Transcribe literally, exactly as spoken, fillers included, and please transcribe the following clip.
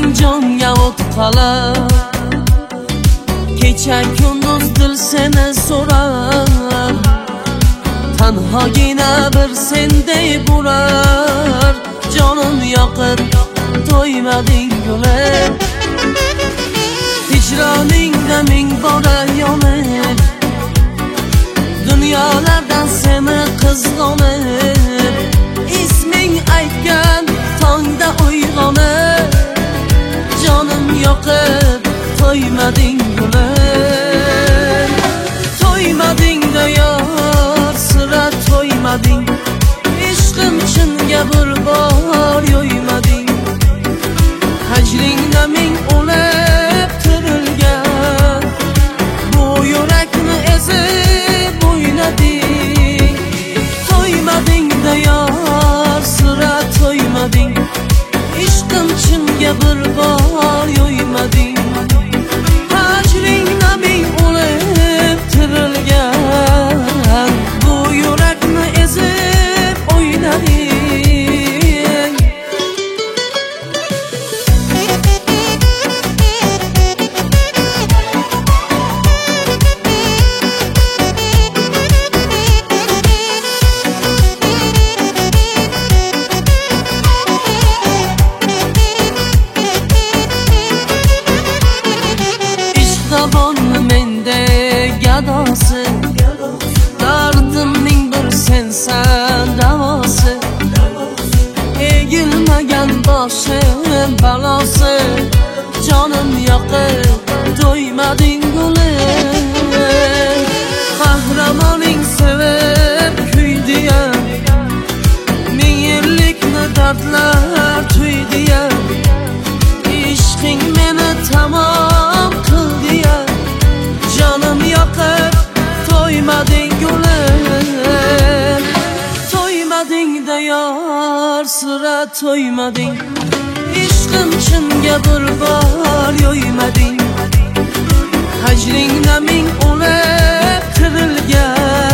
jonga o't qalab, kecha kunduz dil seni so'rar, tanhogina bir senday bo'lar. Jonim yoqib to'ymading gulib, hijroningda ming bora yonib, dunyolardan seni qizg'onib, isming aytgan tongda uyg'onib, jonim yoqib to'ymading gulib. To'ymading-da yor, sira to'ymading, ishqim chinga bir bor yo'ymading. Hajringda ming o'lib tirilgan, bu yurakni ezib o'ynading. To'ymading-da yor, sira to'ymading, ishqim chinga bir bor yo'ymading. Hajringda ming o'lib tirilgan, bu yurakni ezib o'ynading. Zabonni mende gadosi, dardimning bir sensan davosi. Egilmagan boshim balosi, jonim yoqib to'ymading gulib. Qahramoning sevib kuydi-ya, ming yillikni dardlar tuydi-ya. Ishqing meni tamom qildi-ya, jonim yoqib to'ymading gulib. To'ymading-da yor, sira to'ymading, ishqim chinga bir bor yo'ymading. Hajringda ming o'lib tirilgan,